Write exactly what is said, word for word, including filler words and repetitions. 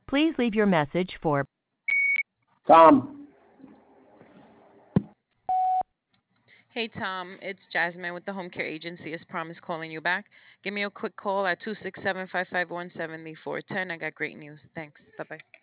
Please leave your message for Tom. Hey Tom, it's Jasmine with the Home Care Agency. As promised, calling you back. Give me a quick call at two six seven, five five one, seven four one zero. I got great news. Thanks. Bye bye.